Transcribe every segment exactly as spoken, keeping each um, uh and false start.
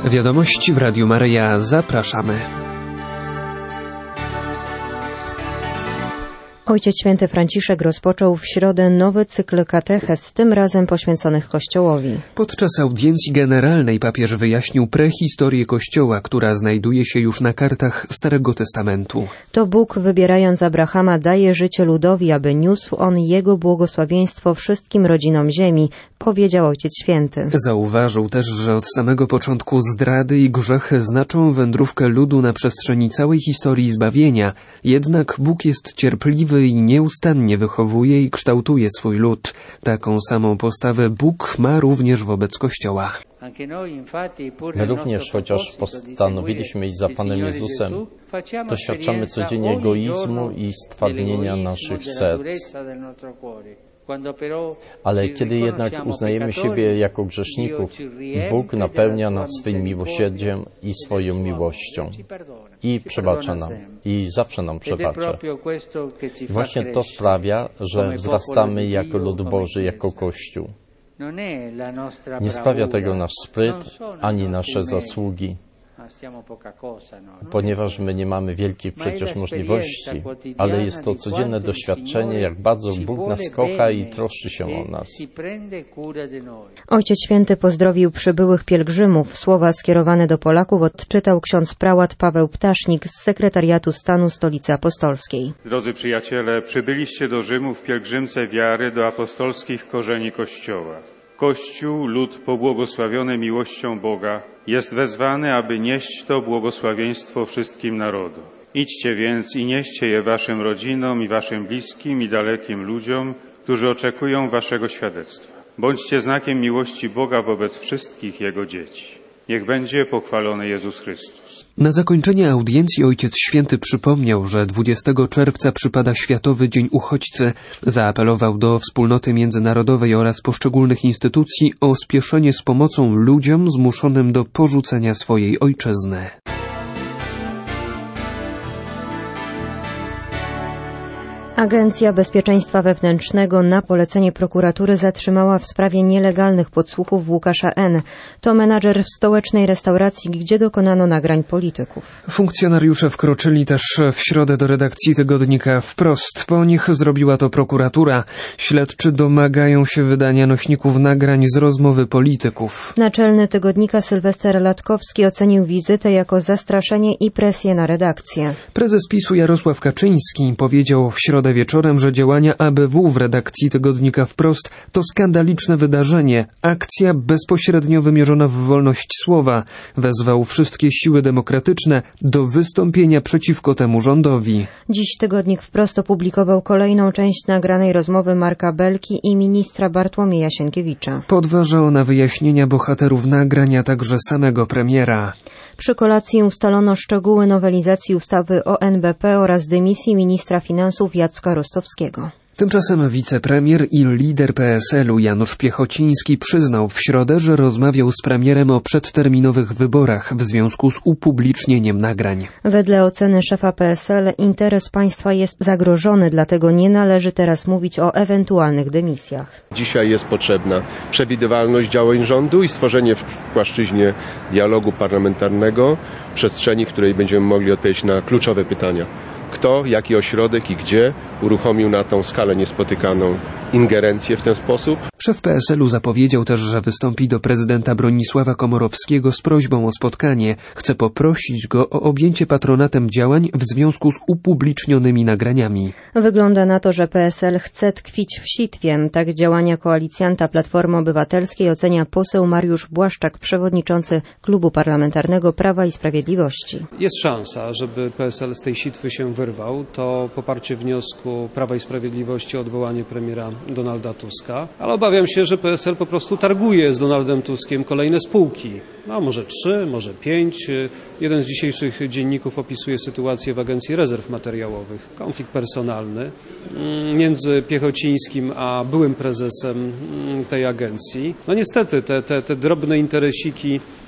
Wiadomości w Radiu Maryja. Zapraszamy. Ojciec Święty Franciszek rozpoczął w środę nowy cykl katechez, tym razem poświęconych Kościołowi. Podczas audiencji generalnej papież wyjaśnił prehistorię Kościoła, która znajduje się już na kartach Starego Testamentu. To Bóg, wybierając Abrahama, daje życie ludowi, aby niósł on jego błogosławieństwo wszystkim rodzinom ziemi, powiedział Ojciec Święty. Zauważył też, że od samego początku zdrady i grzechy znaczą wędrówkę ludu na przestrzeni całej historii zbawienia. Jednak Bóg jest cierpliwy i nieustannie wychowuje i kształtuje swój lud. Taką samą postawę Bóg ma również wobec Kościoła. My również, chociaż postanowiliśmy iść za Panem Jezusem, doświadczamy codziennie egoizmu i stwardnienia naszych serc. Ale kiedy jednak uznajemy siebie jako grzeszników, Bóg napełnia nas swoim miłosierdziem i swoją miłością i przebacza nam, i zawsze nam przebacza. Właśnie to sprawia, że wzrastamy jako lud Boży, jako Kościół. Nie sprawia tego nasz spryt, ani nasze zasługi, ponieważ my nie mamy wielkich przecież możliwości, ale jest to codzienne doświadczenie, jak bardzo Bóg nas kocha i troszczy się o nas. Ojciec Święty pozdrowił przybyłych pielgrzymów. Słowa skierowane do Polaków odczytał ksiądz prałat Paweł Ptasznik z Sekretariatu Stanu Stolicy Apostolskiej. Drodzy przyjaciele, przybyliście do Rzymu w pielgrzymce wiary do apostolskich korzeni Kościoła. Kościół, lud pobłogosławiony miłością Boga, jest wezwany, aby nieść to błogosławieństwo wszystkim narodom. Idźcie więc i nieście je waszym rodzinom i waszym bliskim i dalekim ludziom, którzy oczekują waszego świadectwa. Bądźcie znakiem miłości Boga wobec wszystkich Jego dzieci. Niech będzie pochwalony Jezus Chrystus. Na zakończenie audiencji Ojciec Święty przypomniał, że dwudziestego czerwca przypada Światowy Dzień Uchodźcy. Zaapelował do wspólnoty międzynarodowej oraz poszczególnych instytucji o spieszenie z pomocą ludziom zmuszonym do porzucenia swojej ojczyzny. Agencja Bezpieczeństwa Wewnętrznego na polecenie prokuratury zatrzymała w sprawie nielegalnych podsłuchów Łukasza N. To menadżer w stołecznej restauracji, gdzie dokonano nagrań polityków. Funkcjonariusze wkroczyli też w środę do redakcji tygodnika Wprost. Po nich zrobiła to prokuratura. Śledczy domagają się wydania nośników nagrań z rozmowy polityków. Naczelny tygodnika Sylwester Latkowski ocenił wizytę jako zastraszenie i presję na redakcję. Prezes PiSu Jarosław Kaczyński powiedział w środę wieczorem, że działania A B W w redakcji tygodnika Wprost to skandaliczne wydarzenie, akcja bezpośrednio wymierzona w wolność słowa. Wezwał wszystkie siły demokratyczne do wystąpienia przeciwko temu rządowi. Dziś tygodnik Wprost opublikował kolejną część nagranej rozmowy Marka Belki i ministra Bartłomieja Sienkiewicza. Podważa ona wyjaśnienia bohaterów nagrania, także samego premiera. Przy kolacji ustalono szczegóły nowelizacji ustawy o N B P oraz dymisji ministra finansów Jacka Rostowskiego. Tymczasem wicepremier i lider P S L u Janusz Piechociński przyznał w środę, że rozmawiał z premierem o przedterminowych wyborach w związku z upublicznieniem nagrań. Wedle oceny szefa P S L interes państwa jest zagrożony, dlatego nie należy teraz mówić o ewentualnych dymisjach. Dzisiaj jest potrzebna przewidywalność działań rządu i stworzenie w płaszczyźnie dialogu parlamentarnego przestrzeni, w której będziemy mogli odpowiedzieć na kluczowe pytania. Kto, jaki ośrodek i gdzie uruchomił na tą skalę niespotykaną ingerencję w ten sposób? Szef P S L u zapowiedział też, że wystąpi do prezydenta Bronisława Komorowskiego z prośbą o spotkanie. Chce poprosić go o objęcie patronatem działań w związku z upublicznionymi nagraniami. Wygląda na to, że P S L chce tkwić w sitwie. Tak działania koalicjanta Platformy Obywatelskiej ocenia poseł Mariusz Błaszczak, przewodniczący Klubu Parlamentarnego Prawa i Sprawiedliwości. Jest szansa, żeby P S L z tej sitwy się wyrwał. To poparcie wniosku Prawa i Sprawiedliwości o odwołanie premiera Donalda Tuska, ale obawiam się, że P S L po prostu targuje z Donaldem Tuskiem kolejne spółki. No może trzy, może pięć. Jeden z dzisiejszych dzienników opisuje sytuację w Agencji Rezerw Materiałowych. Konflikt personalny między Piechocińskim a byłym prezesem tej agencji. No niestety te, te, te drobne interesiki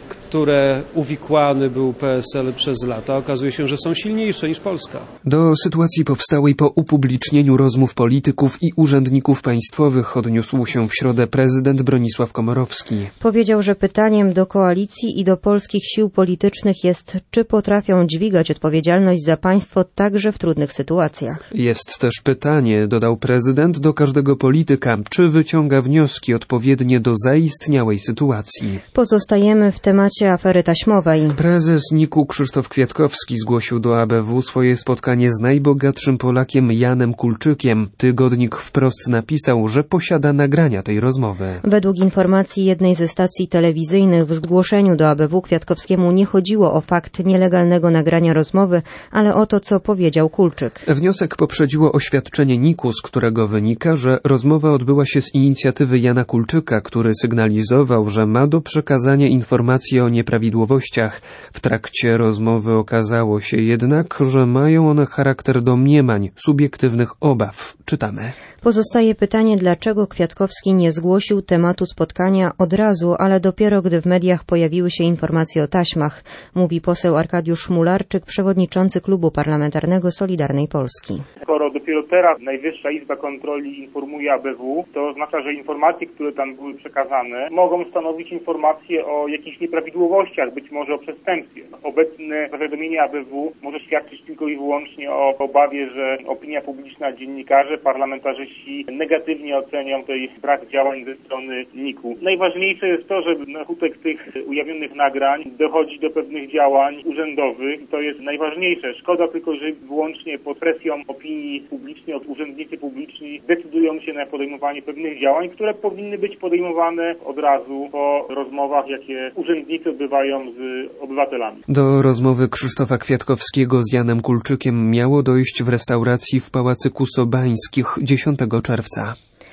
które uwikłany był P S L przez lata, okazuje się, że są silniejsze niż Polska. Do sytuacji powstałej po upublicznieniu rozmów polityków i urzędników państwowych odniósł się w środę prezydent Bronisław Komorowski. Powiedział, że pytaniem do koalicji i do polskich sił politycznych jest, czy potrafią dźwigać odpowiedzialność za państwo także w trudnych sytuacjach. Jest też pytanie, dodał prezydent, do każdego polityka, czy wyciąga wnioski odpowiednie do zaistniałej sytuacji. Pozostajemy w temacie afery taśmowej. Prezes niku Krzysztof Kwiatkowski zgłosił do A B W swoje spotkanie z najbogatszym Polakiem Janem Kulczykiem. Tygodnik Wprost napisał, że posiada nagrania tej rozmowy. Według informacji jednej ze stacji telewizyjnych w zgłoszeniu do A B W Kwiatkowskiemu nie chodziło o fakt nielegalnego nagrania rozmowy, ale o to, co powiedział Kulczyk. Wniosek poprzedziło oświadczenie niku, z którego wynika, że rozmowa odbyła się z inicjatywy Jana Kulczyka, który sygnalizował, że ma do przekazania informacji o nieprawidłowościach. W trakcie rozmowy okazało się jednak, że mają one charakter domniemań, subiektywnych obaw. Czytamy. Pozostaje pytanie, dlaczego Kwiatkowski nie zgłosił tematu spotkania od razu, ale dopiero gdy w mediach pojawiły się informacje o taśmach, mówi poseł Arkadiusz Mularczyk, przewodniczący Klubu Parlamentarnego Solidarnej Polski. Skoro dopiero teraz Najwyższa Izba Kontroli informuje A B W, to oznacza, że informacje, które tam były przekazane, mogą stanowić informacje o jakichś nieprawidłowościach, być może o przestępstwie. Obecne zawiadomienie A B W może świadczyć tylko i wyłącznie o obawie, że opinia publiczna, dziennikarze, parlamentarzyści negatywnie ocenią tej brak działań ze strony niku. Najważniejsze jest to, że na skutek tych ujawnionych nagrań dochodzi do pewnych działań urzędowych. To jest najważniejsze. Szkoda tylko, że wyłącznie pod presją opinii publicznej, od urzędnicy publiczni decydują się na podejmowanie pewnych działań, które powinny być podejmowane od razu po rozmowach, jakie urzędnicy odbywają z obywatelami. Do rozmowy Krzysztofa Kwiatkowskiego z Janem Kulczykiem miało dojść w restauracji w Pałacyku Sobańskich dziesiątego czerwca.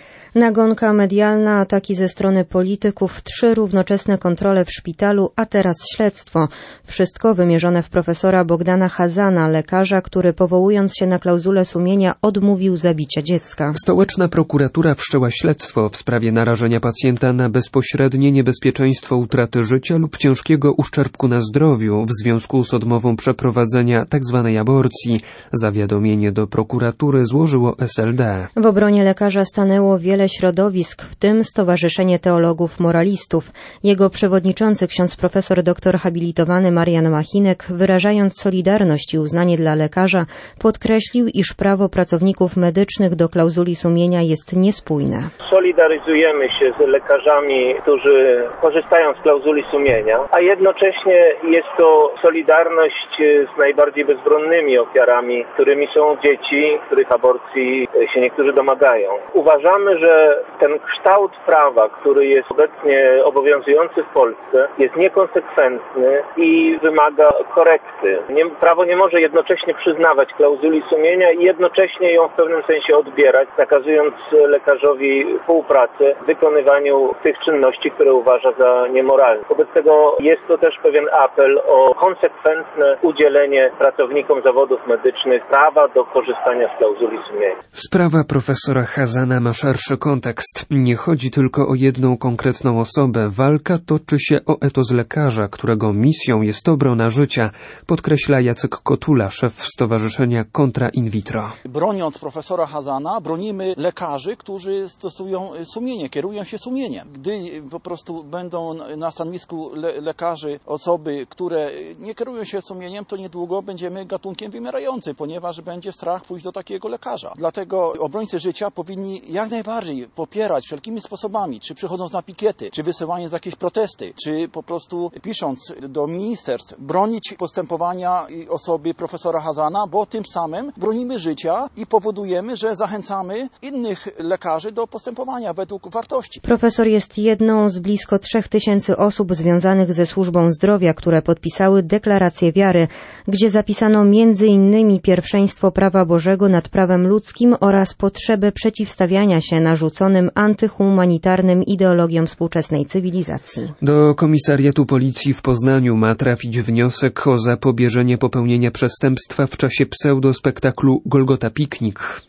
Nagonka medialna, ataki ze strony polityków, trzy równoczesne kontrole w szpitalu, a teraz śledztwo. Wszystko wymierzone w profesora Bogdana Chazana, lekarza, który powołując się na klauzulę sumienia odmówił zabicia dziecka. Stołeczna prokuratura wszczęła śledztwo w sprawie narażenia pacjenta na bezpośrednie niebezpieczeństwo utraty życia lub ciężkiego uszczerbku na zdrowiu w związku z odmową przeprowadzenia tzw. aborcji. Zawiadomienie do prokuratury złożyło S L D. W obronie lekarza stanęło wiele środowisk, w tym Stowarzyszenie Teologów Moralistów. Jego przewodniczący, ksiądz profesor doktor habilitowany Marian Machinek, wyrażając solidarność i uznanie dla lekarza, podkreślił, iż prawo pracowników medycznych do klauzuli sumienia jest niespójne. Solidaryzujemy się z lekarzami, którzy korzystają z klauzuli sumienia, a jednocześnie jest to solidarność z najbardziej bezbronnymi ofiarami, którymi są dzieci, których aborcji się niektórzy domagają. Uważamy, że ten kształt prawa, który jest obecnie obowiązujący w Polsce, jest niekonsekwentny i wymaga korekty. Nie, prawo nie może jednocześnie przyznawać klauzuli sumienia i jednocześnie ją w pewnym sensie odbierać, nakazując lekarzowi współpracę w wykonywaniu tych czynności, które uważa za niemoralne. Wobec tego jest to też pewien apel o konsekwentne udzielenie pracownikom zawodów medycznych prawa do korzystania z klauzuli sumienia. Sprawa profesora Chazana ma szerszy kontekst. Nie chodzi tylko o jedną konkretną osobę. Walka toczy się o etos lekarza, którego misją jest obrona życia, podkreśla Jacek Kotula, szef Stowarzyszenia Kontra in vitro. Broniąc profesora Chazana, bronimy lekarzy, którzy stosują sumienie, kierują się sumieniem. Gdy po prostu będą na stanowisku le- lekarzy osoby, które nie kierują się sumieniem, to niedługo będziemy gatunkiem wymierającym, ponieważ będzie strach pójść do takiego lekarza. Dlatego obrońcy życia powinni jak najbardziej popierać wszelkimi sposobami, czy przychodząc na pikiety, czy wysyłając jakieś protesty, czy po prostu pisząc do ministerstw, bronić postępowania osoby profesora Chazana, bo tym samym bronimy życia i powodujemy, że zachęcamy innych lekarzy do postępowania według wartości. Profesor jest jedną z blisko trzech tysięcy osób związanych ze służbą zdrowia, które podpisały deklarację wiary, gdzie zapisano między innymi pierwszeństwo prawa Bożego nad prawem ludzkim oraz potrzebę przeciwstawiania się narzuconym antyhumanitarnym ideologiom współczesnej cywilizacji. Do komisariatu policji w Poznaniu ma trafić wniosek o zapobieżenie popełnienia przestępstwa w czasie pseudospektaklu Golgota Piknik.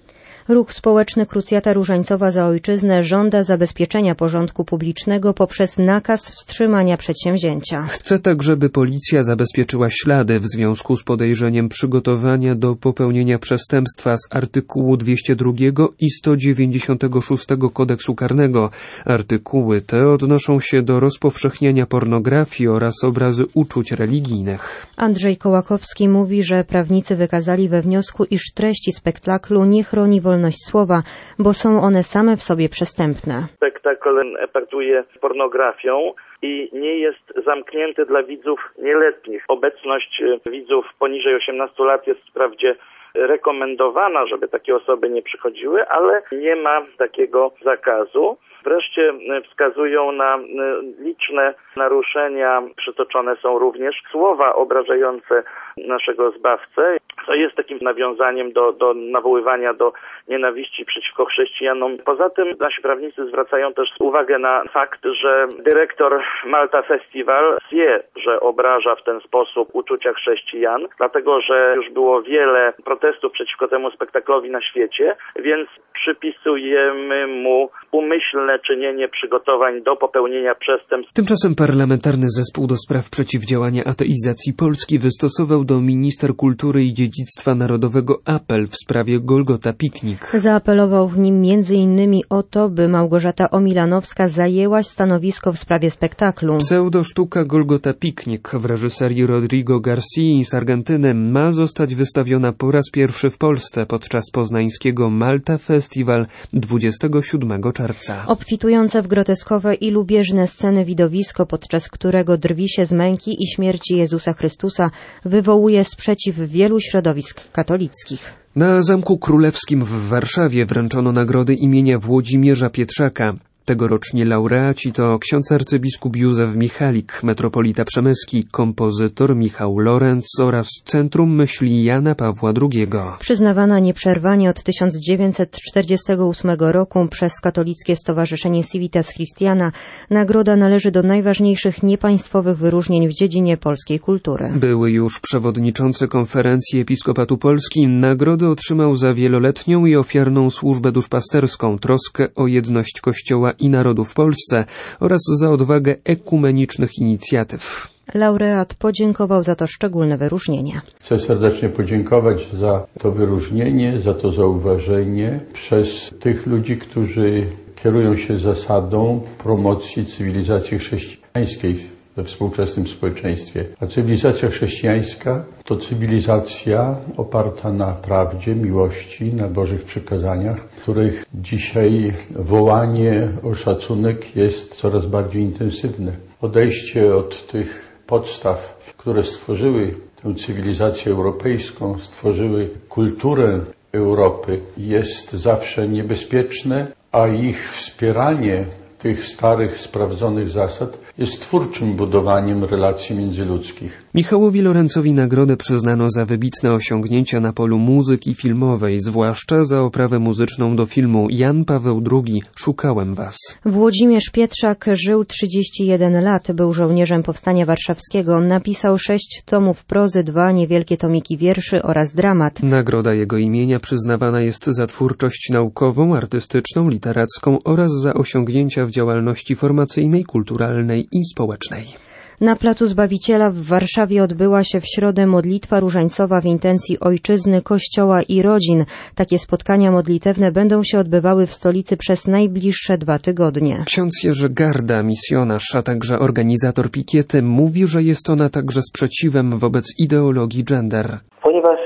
Ruch społeczny Krucjata Różańcowa za Ojczyznę żąda zabezpieczenia porządku publicznego poprzez nakaz wstrzymania przedsięwzięcia. Chce tak, żeby policja zabezpieczyła ślady w związku z podejrzeniem przygotowania do popełnienia przestępstwa z artykułu dwieście dwa i sto dziewięćdziesiątego szóstego Kodeksu Karnego. Artykuły te odnoszą się do rozpowszechniania pornografii oraz obrazy uczuć religijnych. Andrzej Kołakowski mówi, że prawnicy wykazali we wniosku, iż treści spektaklu nie chroni wolność słowa, bo są one same w sobie przestępne. Spektakl epatuje pornografią i nie jest zamknięty dla widzów nieletnich. Obecność widzów poniżej osiemnastu lat jest wprawdzie rekomendowana, żeby takie osoby nie przychodziły, ale nie ma takiego zakazu. Wreszcie wskazują na liczne naruszenia, przytoczone są również słowa obrażające naszego Zbawcę. To jest takim nawiązaniem do, do nawoływania do nienawiści przeciwko chrześcijanom. Poza tym nasi prawnicy zwracają też uwagę na fakt, że dyrektor Malta Festival wie, że obraża w ten sposób uczucia chrześcijan, dlatego że już było wiele protestów przeciwko temu spektaklowi na świecie, więc przypisujemy mu umyślne czynienie przygotowań do popełnienia przestępstw. Tymczasem Parlamentarny Zespół do Spraw Przeciwdziałania Ateizacji Polski wystosował do minister kultury i dziedzictwa narodowego apel w sprawie Golgota Piknik. Zaapelował w nim między innymi o to, by Małgorzata Omilanowska zajęła stanowisko w sprawie spektaklu. Pseudosztuka Golgota Piknik w reżyserii Rodrigo Garcii z Argentyny ma zostać wystawiona po raz pierwszy w Polsce podczas poznańskiego Malta Festival dwudziestego siódmego czerwca. Obfitujące w groteskowe i lubieżne sceny widowisko, podczas którego drwi się z męki i śmierci Jezusa Chrystusa, wywołuje sprzeciw wielu środowisk katolickich. Na Zamku Królewskim w Warszawie wręczono nagrody imienia Włodzimierza Pietrzaka. Tegoroczni laureaci to ksiądz arcybiskup Józef Michalik, metropolita przemyski, kompozytor Michał Lorenz oraz Centrum Myśli Jana Pawła drugiego. Przyznawana nieprzerwanie od tysiąc dziewięćset czterdziestego ósmego roku przez katolickie stowarzyszenie Civitas Christiana, nagroda należy do najważniejszych niepaństwowych wyróżnień w dziedzinie polskiej kultury. Były już przewodniczący Konferencji Episkopatu Polski nagrodę otrzymał za wieloletnią i ofiarną służbę duszpasterską, troskę o jedność Kościoła i narodu w Polsce oraz za odwagę ekumenicznych inicjatyw. Laureat podziękował za to szczególne wyróżnienie. Chcę serdecznie podziękować za to wyróżnienie, za to zauważenie przez tych ludzi, którzy kierują się zasadą promocji cywilizacji chrześcijańskiej we współczesnym społeczeństwie. A cywilizacja chrześcijańska to cywilizacja oparta na prawdzie, miłości, na Bożych przykazaniach, których dzisiaj wołanie o szacunek jest coraz bardziej intensywne. Odejście od tych podstaw, które stworzyły tę cywilizację europejską, stworzyły kulturę Europy, jest zawsze niebezpieczne, a ich wspieranie tych starych, sprawdzonych zasad jest twórczym budowaniem relacji międzyludzkich. Michałowi Lorenzowi nagrodę przyznano za wybitne osiągnięcia na polu muzyki filmowej, zwłaszcza za oprawę muzyczną do filmu Jan Paweł drugi – Szukałem was. Włodzimierz Pietrzak żył trzydzieści jeden lat, był żołnierzem Powstania Warszawskiego, napisał sześć tomów prozy, dwa niewielkie tomiki wierszy oraz dramat. Nagroda jego imienia przyznawana jest za twórczość naukową, artystyczną, literacką oraz za osiągnięcia w działalności formacyjnej, kulturalnej i społecznej. Na Placu Zbawiciela w Warszawie odbyła się w środę modlitwa różańcowa w intencji ojczyzny, kościoła i rodzin. Takie spotkania modlitewne będą się odbywały w stolicy przez najbliższe dwa tygodnie. Ksiądz Jerzy Garda, misjonarz, a także organizator pikiety, mówi, że jest ona także sprzeciwem wobec ideologii gender. Ponieważ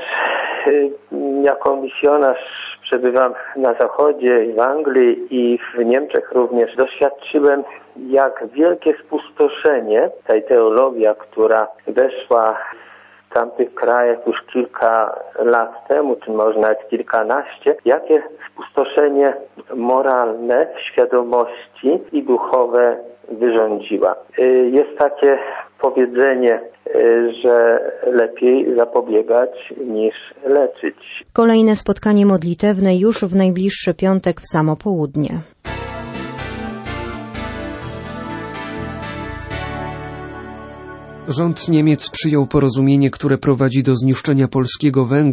y, jako misjonarz przebywam na Zachodzie i w Anglii i w Niemczech również, doświadczyłem, jak wielkie spustoszenie ta ideologia, która weszła w tamtych krajach już kilka lat temu, czy może nawet kilkanaście, jakie spustoszenie moralne w świadomości i duchowe wyrządziła. Jest takie powiedzenie, że lepiej zapobiegać niż leczyć. Kolejne spotkanie modlitewne już w najbliższy piątek w samo południe. Rząd Niemiec przyjął porozumienie, które prowadzi do zniszczenia polskiego węgla.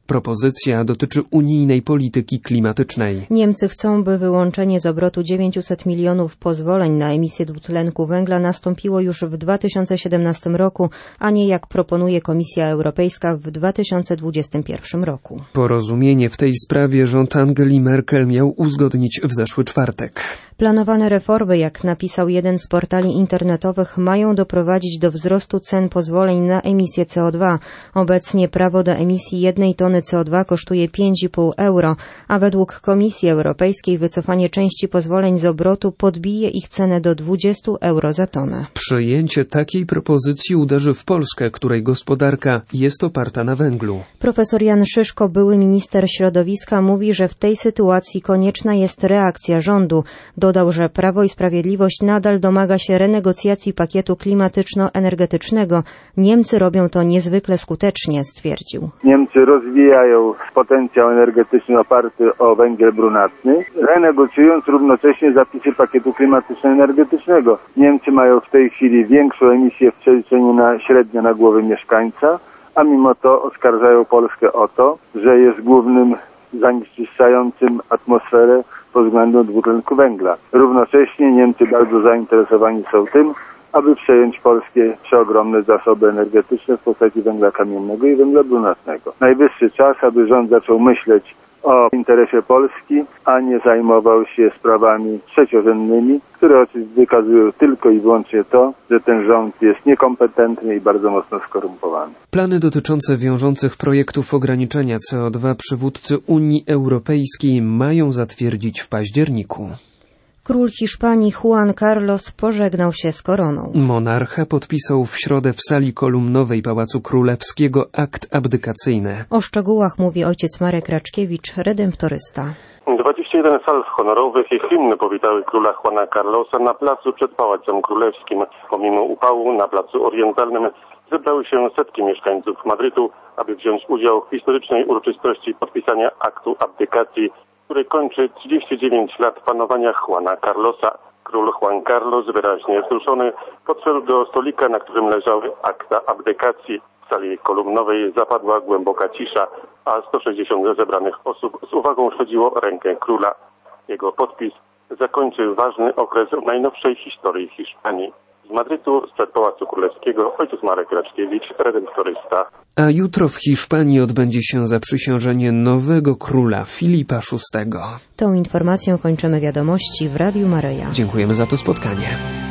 Propozycja dotyczy unijnej polityki klimatycznej. Niemcy chcą, by wyłączenie z obrotu dziewięćset milionów pozwoleń na emisję dwutlenku węgla nastąpiło już w dwa tysiące siedemnastym roku, a nie jak proponuje Komisja Europejska w dwa tysiące dwudziestym pierwszym roku. Porozumienie w tej sprawie rząd Angeli Merkel miał uzgodnić w zeszły czwartek. Planowane reformy, jak napisał jeden z portali internetowych, mają doprowadzić do wzrostu cen pozwoleń na emisję C O dwa. Obecnie prawo do emisji jednej tony C O dwa kosztuje pięć i pół euro, a według Komisji Europejskiej wycofanie części pozwoleń z obrotu podbije ich cenę do dwadzieścia euro za tonę. Przyjęcie takiej propozycji uderzy w Polskę, której gospodarka jest oparta na węglu. Profesor Jan Szyszko, były minister środowiska, mówi, że w tej sytuacji konieczna jest reakcja rządu. Dodał, że Prawo i Sprawiedliwość nadal domaga się renegocjacji pakietu klimatyczno-energetycznego. Niemcy robią to niezwykle skutecznie, stwierdził. Niemcy rozwijają potencjał energetyczny oparty o węgiel brunatny, renegocjując równocześnie zapisy pakietu klimatyczno-energetycznego. Niemcy mają w tej chwili większą emisję w przeliczeniu na średnio na głowę mieszkańca, a mimo to oskarżają Polskę o to, że jest głównym zanieczyszczającym atmosferę pod względem dwutlenku węgla. Równocześnie Niemcy bardzo zainteresowani są tym, aby przejąć polskie przeogromne zasoby energetyczne w postaci węgla kamiennego i węgla brunatnego. Najwyższy czas, aby rząd zaczął myśleć o interesie Polski, a nie zajmował się sprawami trzeciorzędnymi, które oczywiście wykazują tylko i wyłącznie to, że ten rząd jest niekompetentny i bardzo mocno skorumpowany. Plany dotyczące wiążących projektów ograniczenia C O dwa przywódcy Unii Europejskiej mają zatwierdzić w październiku. Król Hiszpanii Juan Carlos pożegnał się z koroną. Monarcha podpisał w środę w sali kolumnowej Pałacu Królewskiego akt abdykacyjny. O szczegółach mówi ojciec Marek Raczkiewicz, redemptorysta. dwadzieścia jeden salw honorowych i hymny powitały króla Juana Carlosa na placu przed Pałacem Królewskim. Pomimo upału na placu Orientalnym zebrały się setki mieszkańców Madrytu, aby wziąć udział w historycznej uroczystości podpisania aktu abdykacji, który kończy trzydzieści dziewięć lat panowania Juana Carlosa. Król Juan Carlos, wyraźnie wzruszony, podszedł do stolika, na którym leżały akta abdykacji. W sali kolumnowej zapadła głęboka cisza, a sto sześćdziesiąt zebranych osób z uwagą śledziło rękę króla. Jego podpis zakończył ważny okres w najnowszej historii Hiszpanii. Z Madrytu, sprzed Pałacu Królewskiego, ojciec Marek Raczkiewicz, redemptorysta. A jutro w Hiszpanii odbędzie się zaprzysiężenie nowego króla Filipa szóstego. Tą informacją kończymy wiadomości w Radiu Maryja. Dziękujemy za to spotkanie.